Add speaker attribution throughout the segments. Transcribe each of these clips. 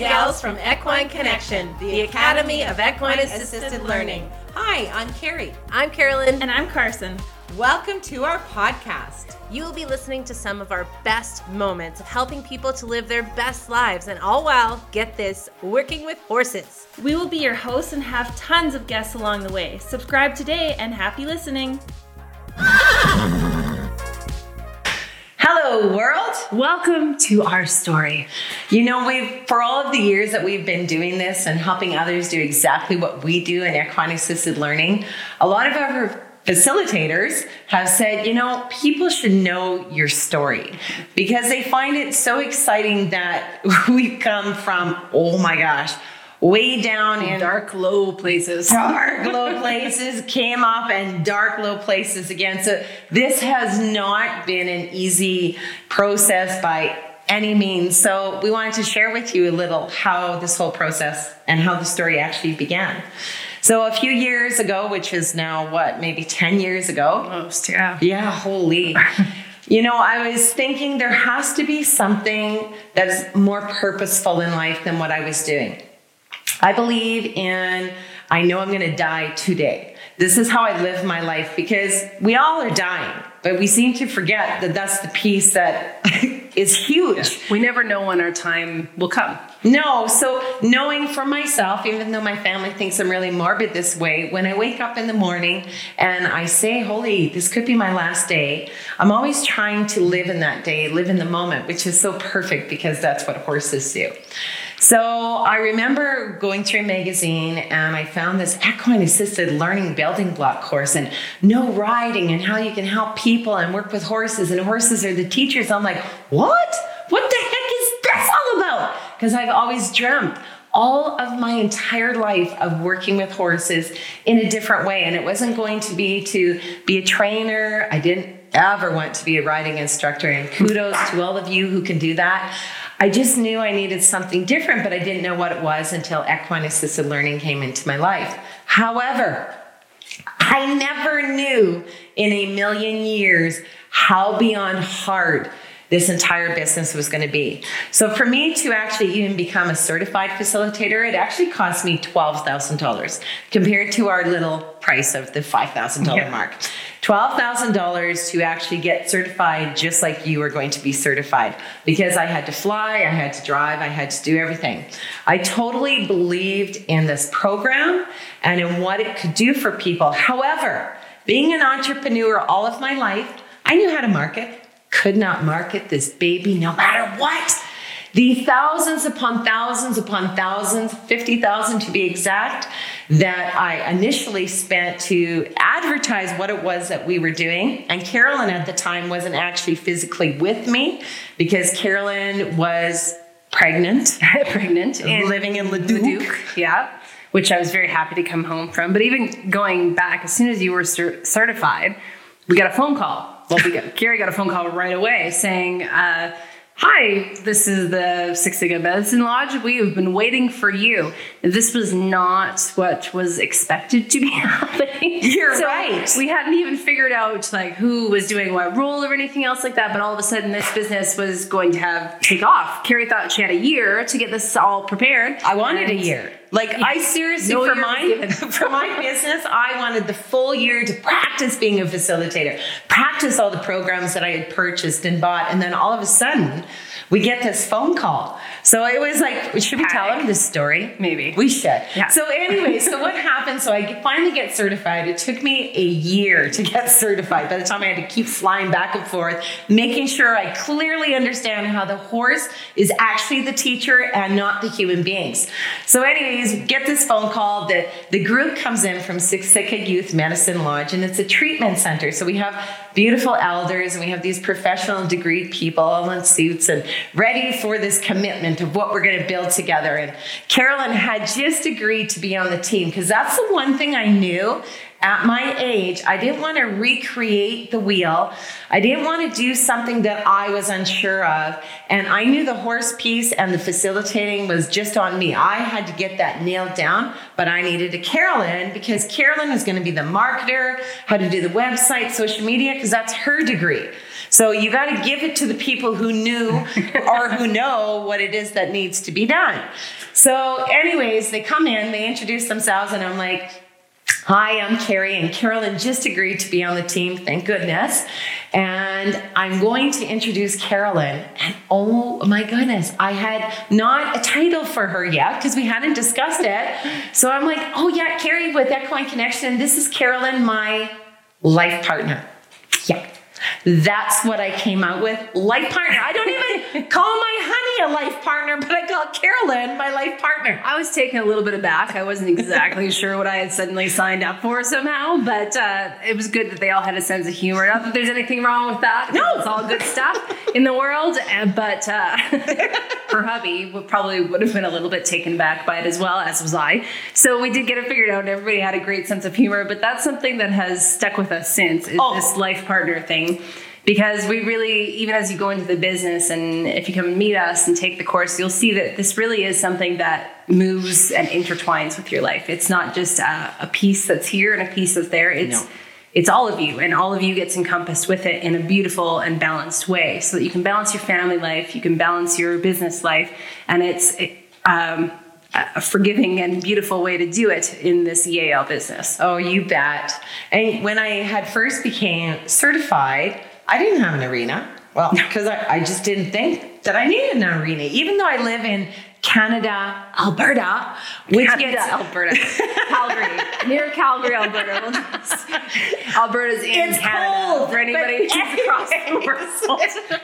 Speaker 1: gals from Equine Connection, the Academy of Equine Assisted Learning. Hi, I'm Carrie.
Speaker 2: I'm Carolyn.
Speaker 3: And I'm Carson.
Speaker 1: Welcome to our podcast.
Speaker 2: You will be listening to some of our best moments of helping people to live their best lives, and all while, get this, working with horses.
Speaker 3: We will be your hosts and have tons of guests along the way. Subscribe today and happy listening.
Speaker 4: Hello, world.
Speaker 3: Welcome to our story.
Speaker 4: You know, for all of the years that we've been doing this and helping others do exactly what we do in equine assisted learning, a lot of our facilitators have said, you know, people should know your story because they find it so exciting that we've come from, oh my gosh, way down in
Speaker 3: dark, low places.
Speaker 4: Dark, low places came up and dark, low places again. So this has not been an easy process by any means. So we wanted to share with you a little how this whole process and how the story actually began. So a few years ago, which is now maybe 10 years ago.
Speaker 3: Almost, yeah.
Speaker 4: Yeah, holy. You know, I was thinking there has to be something that is more purposeful in life than what I was doing. I believe in, I know I'm going to die today. This is how I live my life because we all are dying, but we seem to forget that that's the piece that is huge.
Speaker 3: Yeah. We never know when our time will come.
Speaker 4: No, so knowing for myself, even though my family thinks I'm really morbid this way, when I wake up in the morning and I say, holy, this could be my last day, I'm always trying to live in that day, live in the moment, which is so perfect because that's what horses do. So I remember going through a magazine and I found this equine assisted learning building block course and no riding and how you can help people and work with horses and horses are the teachers. I'm like, what? What the heck is this all about? Because I've always dreamt all of my entire life of working with horses in a different way. And it wasn't going to be a trainer. I didn't ever want to be a riding instructor. And kudos to all of you who can do that. I just knew I needed something different, but I didn't know what it was until equine assisted learning came into my life. However, I never knew in a million years how beyond hard this entire business was going to be. So for me to actually even become a certified facilitator, it actually cost me $12,000 compared to our little price of the $5,000 mark. $12,000 to actually get certified just like you are going to be certified because I had to fly, I had to drive, I had to do everything. I totally believed in this program and in what it could do for people. However, being an entrepreneur all of my life, I knew how to market. Could not market this baby no matter what. The thousands upon thousands upon thousands, 50,000 to be exact, that I initially spent to advertise what it was that we were doing. And Carolyn at the time wasn't actually physically with me because Carolyn was pregnant.
Speaker 3: And
Speaker 4: living in Leduc.
Speaker 3: Yeah. Which I was very happy to come home from. But even going back, as soon as you were certified, we got a phone call. Well, Carrie got a phone call right away saying, hi, this is the Six Sigma Medicine Lodge. We have been waiting for you. This was not what was expected to be happening.
Speaker 4: You're right.
Speaker 3: We hadn't even figured out like who was doing what role or anything else like that. But all of a sudden, this business was going to take off. Carrie thought she had a year to get this all prepared.
Speaker 4: I wanted a year. I seriously, for my business, I wanted the full year to practice being a facilitator, practice all the programs that I had purchased and bought. And then all of a sudden, we get this phone call. So it was like, should we tell them this story?
Speaker 3: Maybe.
Speaker 4: We should.
Speaker 3: Yeah.
Speaker 4: So anyway, so what happened? So I finally get certified. It took me a year to get certified. By the time I had to keep flying back and forth, making sure I clearly understand how the horse is actually the teacher and not the human beings. So anyways, get this phone call that the group comes in from Six Sigma Youth Medicine Lodge, and it's a treatment center. So we have beautiful elders, and we have these professional degreed people all in suits and ready for this commitment of what we're going to build together. And Carolyn had just agreed to be on the team because that's the one thing I knew at my age. I didn't want to recreate the wheel. I didn't want to do something that I was unsure of. And I knew the horse piece and the facilitating was just on me. I had to get that nailed down, but I needed a Carolyn because Carolyn is going to be the marketer, how to do the website, social media, because that's her degree. So you got to give it to the people who knew or who know what it is that needs to be done. So anyways, they come in, they introduce themselves, and I'm like, hi, I'm Carrie, and Carolyn just agreed to be on the team, thank goodness. And I'm going to introduce Carolyn. And oh my goodness, I had not a title for her yet because we hadn't discussed it. So I'm like, oh yeah, Carrie with Equine Connection. This is Carolyn, my life partner. Yeah. That's what I came out with. Life partner. I don't even call my honey a life partner, but I call Carolyn my life partner.
Speaker 3: I was taken a little bit aback. I wasn't exactly sure what I had suddenly signed up for somehow, but it was good that they all had a sense of humor. Not that there's anything wrong with that.
Speaker 4: No.
Speaker 3: It's all good stuff in the world, but her hubby probably would have been a little bit taken back by it as well, as was I. So we did get it figured out, and everybody had a great sense of humor, but that's something that has stuck with us since, is this life partner thing. Because we really, even as you go into the business and if you come and meet us and take the course, you'll see that this really is something that moves and intertwines with your life. It's not just a piece that's here and a piece that's there. It's all of you, and all of you gets encompassed with it in a beautiful and balanced way so that you can balance your family life, you can balance your business life, and it's a forgiving and beautiful way to do it in this EAL business.
Speaker 4: Oh, you bet. And when I had first became certified, I didn't have an arena. Well, because I just didn't think that I needed an arena, even though I live in Canada, Alberta, which
Speaker 3: Alberta, Calgary, near Calgary, Alberta. Alberta's in
Speaker 4: it's
Speaker 3: Canada
Speaker 4: cold,
Speaker 3: for anybody who's across the world.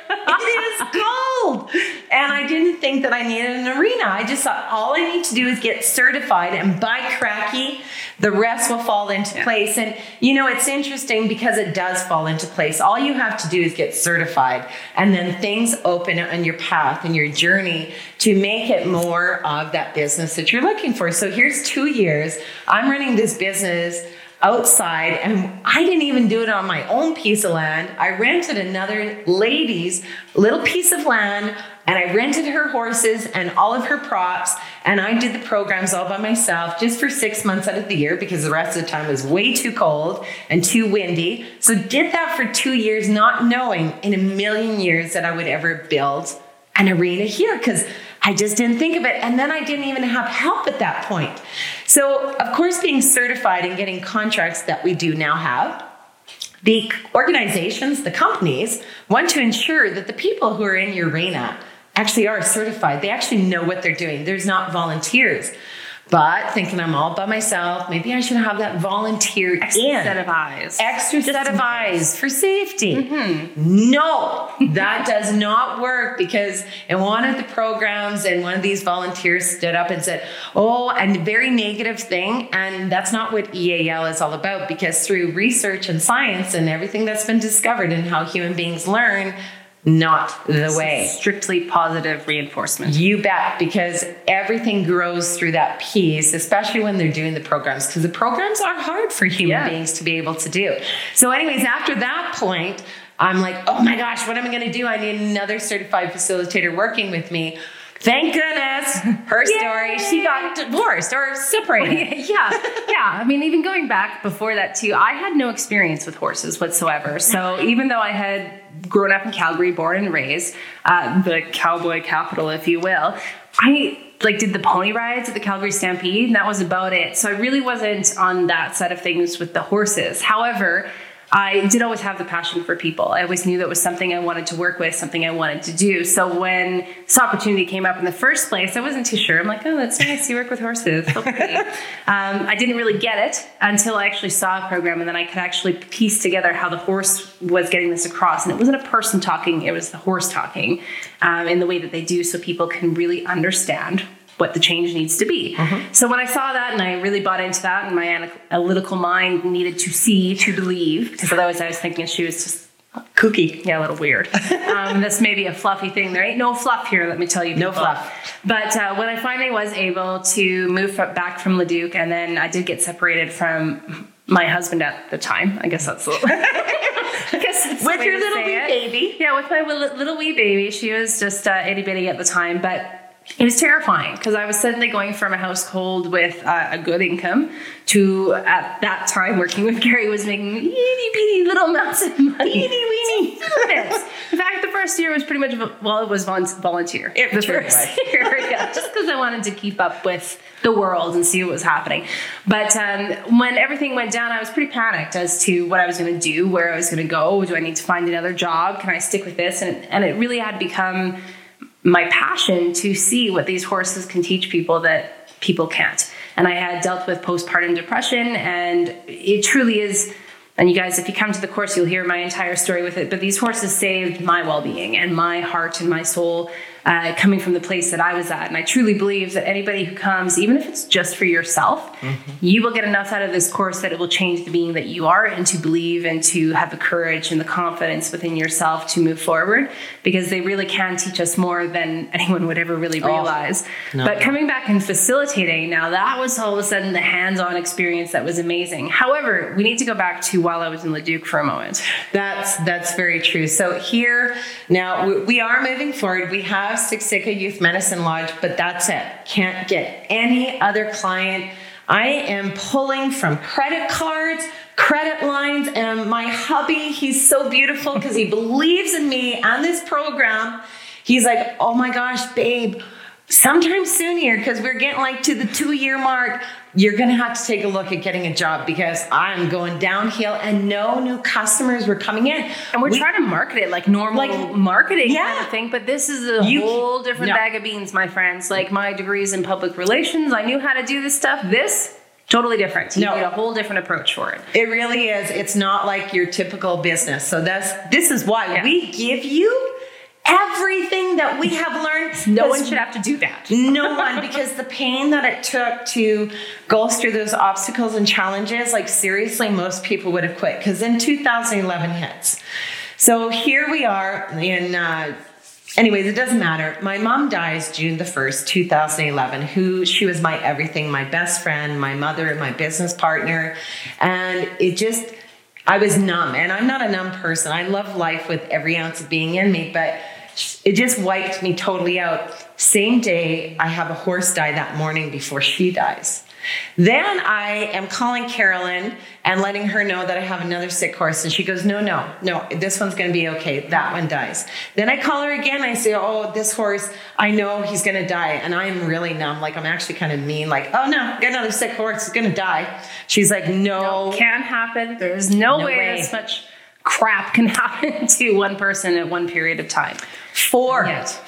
Speaker 4: It is cold. And I didn't think that I needed an arena. I just thought all I need to do is get certified, and by cracky, the rest will fall into place. And you know, it's interesting because it does fall into place. All you have to do is get certified, and then things open on your path and your journey to make it more of that business that you're looking for. So here's 2 years. I'm running this business outside, and I didn't even do it on my own piece of land. I rented another lady's little piece of land, and I rented her horses and all of her props, and I did the programs all by myself just for 6 months out of the year because the rest of the time was way too cold and too windy. So did that for 2 years, not knowing in a million years that I would ever build an arena here, because I just didn't think of it. And then I didn't even have help at that point. So of course, being certified and getting contracts that we do now have, the organizations, the companies want to ensure that the people who are in your arena actually are certified. They actually know what they're doing. There's not volunteers. But thinking I'm all by myself, maybe I should have that volunteer
Speaker 3: Set of eyes.
Speaker 4: Extra set of eyes for safety. Mm-hmm. No, that does not work, because in one of the programs, and one of these volunteers stood up and said, oh, and a very negative thing. And that's not what EAL is all about, because through research and science and everything that's been discovered and how human beings learn, not the way.
Speaker 3: Strictly positive reinforcement.
Speaker 4: You bet, because everything grows through that piece, especially when they're doing the programs, because the programs are hard for human beings to be able to do. So anyways, after that point, I'm like, oh my gosh, what am I going to do? I need another certified facilitator working with me. Thank goodness, her story, she got divorced or separated.
Speaker 3: Yeah. I mean, even going back before that too, I had no experience with horses whatsoever. So even though I had grown up in Calgary, born and raised, the cowboy capital, if you will, I did the pony rides at the Calgary Stampede, and that was about it. So I really wasn't on that side of things with the horses. However, I did always have the passion for people. I always knew that was something I wanted to work with, something I wanted to do. So when this opportunity came up in the first place, I wasn't too sure. I'm like, oh, that's nice. You work with horses. Okay. I didn't really get it until I actually saw a program, and then I could actually piece together how the horse was getting this across. And it wasn't a person talking, it was the horse talking in the way that they do, so people can really understand what the change needs to be. Mm-hmm. So when I saw that, and I really bought into that, and my analytical mind needed to see to believe, because otherwise I was thinking she was just kooky. Yeah, a little weird. This may be a fluffy thing. There ain't no fluff here, let me tell you.
Speaker 4: No fluff.
Speaker 3: But when I finally was able to move back from Leduc, and then I did get separated from my husband at the time. I guess that's with
Speaker 4: your little wee baby.
Speaker 3: Yeah, with my little wee baby. She was just itty bitty at the time, but it was terrifying because I was suddenly going from a household with a good income to, at that time, working with Gary, was making itty bitty little amounts of money.
Speaker 4: Teeny weeny.
Speaker 3: In fact, the first year was pretty much, it was volunteer.
Speaker 4: It
Speaker 3: the
Speaker 4: truly
Speaker 3: first
Speaker 4: was.
Speaker 3: year, yeah, just because I wanted to keep up with the world and see what was happening. But when everything went down, I was pretty panicked as to what I was going to do, where I was going to go. Do I need to find another job? Can I stick with this? And it really had become my passion to see what these horses can teach people that people can't. And I had dealt with postpartum depression, and it truly is. And you guys, if you come to the course, you'll hear my entire story with it. But these horses saved my well-being and my heart and my soul, coming from the place that I was at. And I truly believe that anybody who comes, even if it's just for yourself, you will get enough out of this course that it will change the being that you are, and to believe and to have the courage and the confidence within yourself to move forward, because they really can teach us more than anyone would ever really realize.
Speaker 4: No.
Speaker 3: But coming back and facilitating, now that was all of a sudden the hands-on experience that was amazing. However, we need to go back to while I was in Leduc for a moment.
Speaker 4: That's very true. So here, now we are moving forward. We have Siksika Youth Medicine Lodge, but that's it. Can't get any other client. I am pulling from credit cards, credit lines, and my hubby, he's so beautiful because he believes in me and this program. He's like, oh my gosh, babe, sometime soon here, because we're getting like to the 2-year mark, you're going to have to take a look at getting a job, because I'm going downhill and no new customers were coming in.
Speaker 3: And we're trying to market it like normal marketing kind of thing, but this is a whole different bag of beans, my friends. Like my degrees in public relations, I knew how to do this stuff. This, totally different. You need a whole different approach for it.
Speaker 4: It really is. It's not like your typical business. So this is why we give you everything that we have learned.
Speaker 3: No one should have to do that.
Speaker 4: No one, because the pain that it took to go through those obstacles and challenges, like seriously, most people would have quit, because then 2011 hits. So here we are in, anyways, it doesn't matter. My mom dies June the 1st, 2011, she was my everything, my best friend, my mother, my business partner. And I was numb, and I'm not a numb person. I love life with every ounce of being in me, but it just wiped me totally out. Same day, I have a horse die that morning before she dies. Then I am calling Carolyn and letting her know that I have another sick horse. And she goes, no, this one's going to be okay. That one dies. Then I call her again. I say, oh, this horse, I know he's going to die. And I'm really numb. Like, I'm actually kind of mean. Like, oh, no, got another sick horse. It's going to die. She's like, no.
Speaker 3: Can't happen. There's no way this much crap can happen to one person at one period of time.
Speaker 4: 4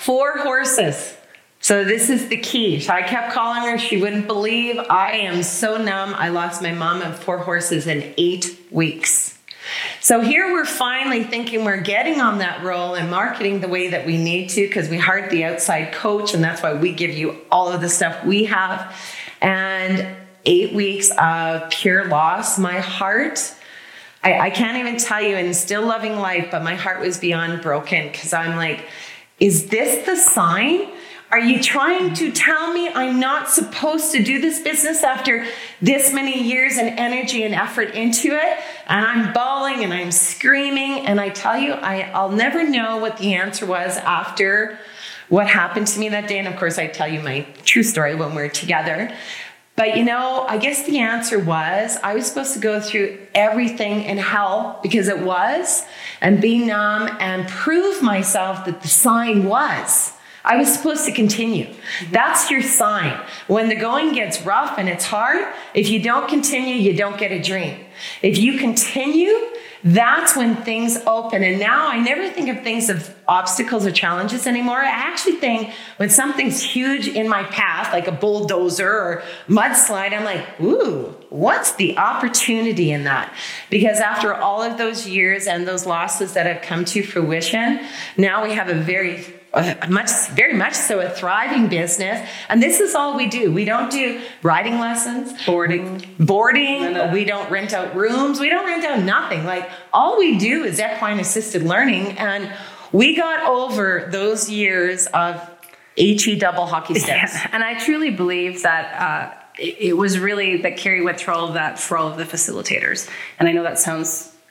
Speaker 4: horses. So this is the key. So I kept calling her. She wouldn't believe. I am so numb. I lost my mom and 4 horses in 8 weeks. So here we're finally thinking we're getting on that roll and marketing the way that we need to, because we hired the outside coach, and that's why we give you all of the stuff we have. And 8 weeks of pure loss. My heart, I can't even tell you, and still loving life, but my heart was beyond broken, because I'm like, is this the sign? Are you trying to tell me I'm not supposed to do this business after this many years and energy and effort into it? And I'm bawling and I'm screaming. And I tell you, I'll never know what the answer was after what happened to me that day. And of course, I tell you my true story when we're together. But I guess the answer was I was supposed to go through everything in hell, because it was, and be numb and prove myself that the sign was. I was supposed to continue. That's your sign. When the going gets rough and it's hard, if you don't continue, you don't get a dream. If you continue, that's when things open. And now I never think of things of obstacles or challenges anymore. I actually think when something's huge in my path, like a bulldozer or mudslide, I'm like, ooh, what's the opportunity in that? Because after all of those years and those losses that have come to fruition, now we have a very much so a thriving business. And this is all we do. We don't do riding lessons, boarding. We don't rent out rooms. We don't rent out nothing. Like, all we do is equine assisted learning. And we got over those years of HE double hockey sticks.
Speaker 3: Yeah. And I truly believe that it was really that Carrie went through all of that for all of the facilitators. And I know that sounds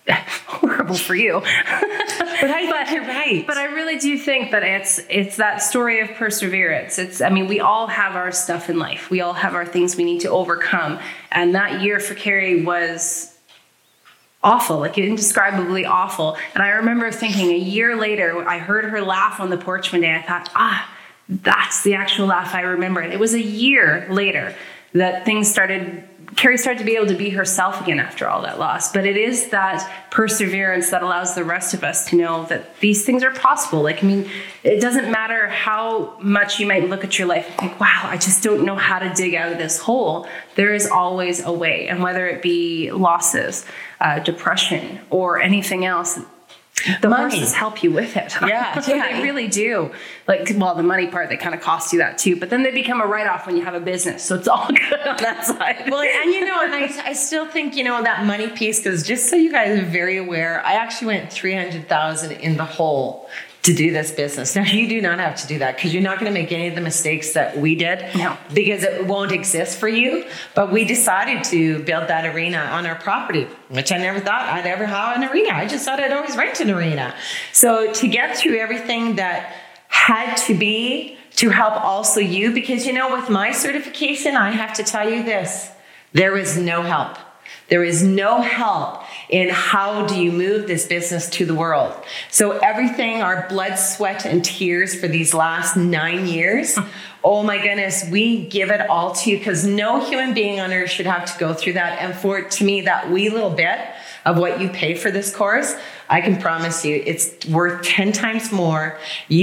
Speaker 3: horrible for you.
Speaker 4: But I thought you're right.
Speaker 3: But I really do think that it's that story of perseverance. We all have our stuff in life. We all have our things we need to overcome. And that year for Carrie was awful, like indescribably awful. And I remember thinking a year later, I heard her laugh on the porch one day. I thought, that's the actual laugh I remember. And it was a year later that Carrie started to be able to be herself again after all that loss. But it is that perseverance that allows the rest of us to know that these things are possible. It doesn't matter how much you might look at your life and think, wow, I just don't know how to dig out of this hole. There is always a way. And whether it be losses, depression, or anything else, the horses help you with it.
Speaker 4: Yeah.
Speaker 3: They really do. The money part, they kind of cost you that too. But then they become a write-off when you have a business. So it's all good on that side.
Speaker 4: Well, and I still think, that money piece, because just so you guys are very aware, I actually went $300,000 in the hole to do this business. Now, you do not have to do that because you're not going to make any of the mistakes that we did.
Speaker 3: No.
Speaker 4: Because it won't exist for you. But we decided to build that arena on our property, which I never thought I'd ever have an arena. I just thought I'd always rent an arena. So to get through everything that had to be to help also you, because, with my certification, I have to tell you this, there was no help. There is no help in how do you move this business to the world. So everything, our blood, sweat, and tears for these last 9 years, oh my goodness, we give it all to you because no human being on earth should have to go through that. And to me, that wee little bit of what you pay for this course, I can promise you it's worth 10 times more.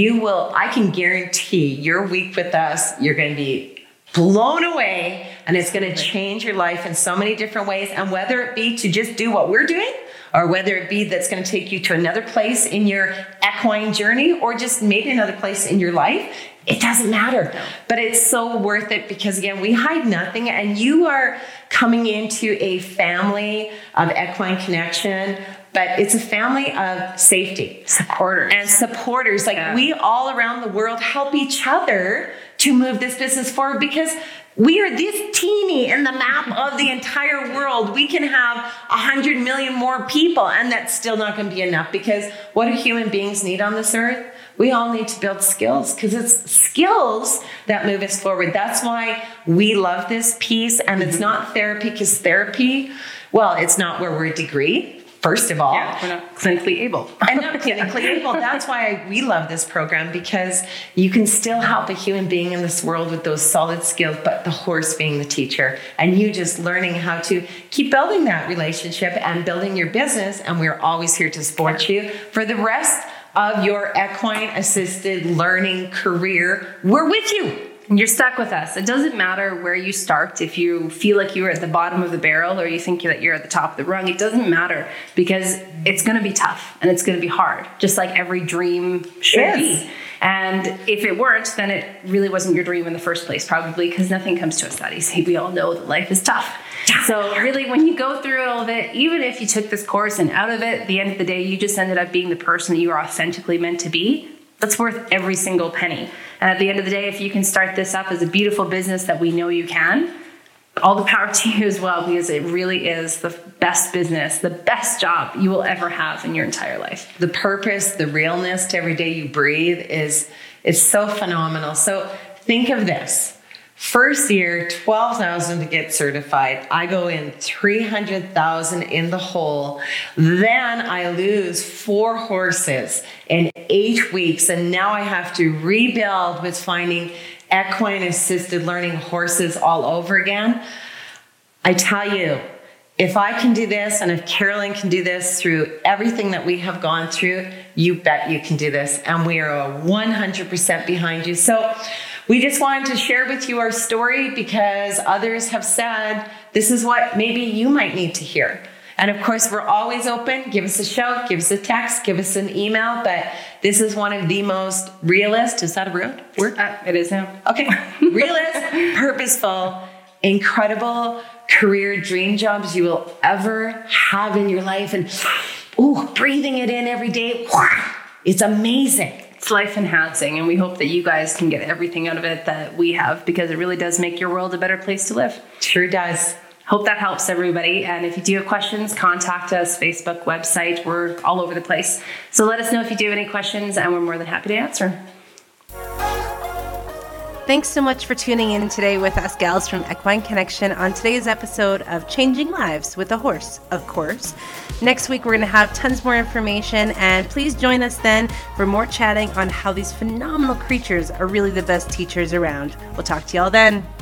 Speaker 4: I can guarantee your week with us, you're going to be blown away, and it's going to change your life in so many different ways. And whether it be to just do what we're doing, or whether it be that's going to take you to another place in your equine journey, or just maybe another place in your life, it doesn't matter. But it's so worth it because, again, we hide nothing, and you are coming into a family of Equine Connection, but it's a family of safety. Supporters. We all around the world help each other to move this business forward because we are this teeny in the map of the entire world. We can have 100 million more people, and that's still not going to be enough because what do human beings need on this earth? We all need to build skills because it's skills that move us forward. That's why we love this piece, and it's not therapy because therapy, it's not where we're a degree. First of all,
Speaker 3: we're not clinically able.
Speaker 4: And not clinically able. That's why we love this program because you can still help a human being in this world with those solid skills, but the horse being the teacher and you just learning how to keep building that relationship and building your business. And we're always here to support you for the rest of your equine assisted learning career. We're with you.
Speaker 3: You're stuck with us. It doesn't matter where you start. If you feel like you're at the bottom of the barrel or you think that you're at the top of the rung, it doesn't matter because it's going to be tough and it's going to be hard, just like every dream should be. And if it weren't, then it really wasn't your dream in the first place, probably because nothing comes to us that easy. We all know that life is tough. So really, when you go through all of it, even if you took this course and out of it, at the end of the day, you just ended up being the person that you are authentically meant to be, that's worth every single penny. And at the end of the day, if you can start this up as a beautiful business that we know you can, all the power to you as well, because it really is the best business, the best job you will ever have in your entire life.
Speaker 4: The purpose, the realness to every day you breathe is so phenomenal. So think of this. First year, $12,000 to get certified. I go in $300,000 in the hole. Then I lose 4 horses in 8 weeks. And now I have to rebuild with finding equine assisted learning horses all over again. I tell you, if I can do this and if Carolyn can do this through everything that we have gone through, you bet you can do this. And we are 100% behind you. So we just wanted to share with you our story because others have said this is what maybe you might need to hear. And of course, we're always open. Give us a shout, give us a text, give us an email. But this is one of the most realist, is that a word?
Speaker 3: It is now.
Speaker 4: Okay. Realist, purposeful, incredible career dream jobs you will ever have in your life. And breathing it in every day. It's amazing.
Speaker 3: It's life enhancing, and we hope that you guys can get everything out of it that we have because it really does make your world a better place to live.
Speaker 4: Sure does.
Speaker 3: Hope that helps everybody. And if you do have questions, contact us, Facebook, website. We're all over the place. So let us know if you do have any questions, and we're more than happy to answer.
Speaker 2: Thanks so much for tuning in today with us gals from Equine Connection on today's episode of Changing Lives with a Horse, of course. Next week, we're going to have tons more information, and please join us then for more chatting on how these phenomenal creatures are really the best teachers around. We'll talk to y'all then.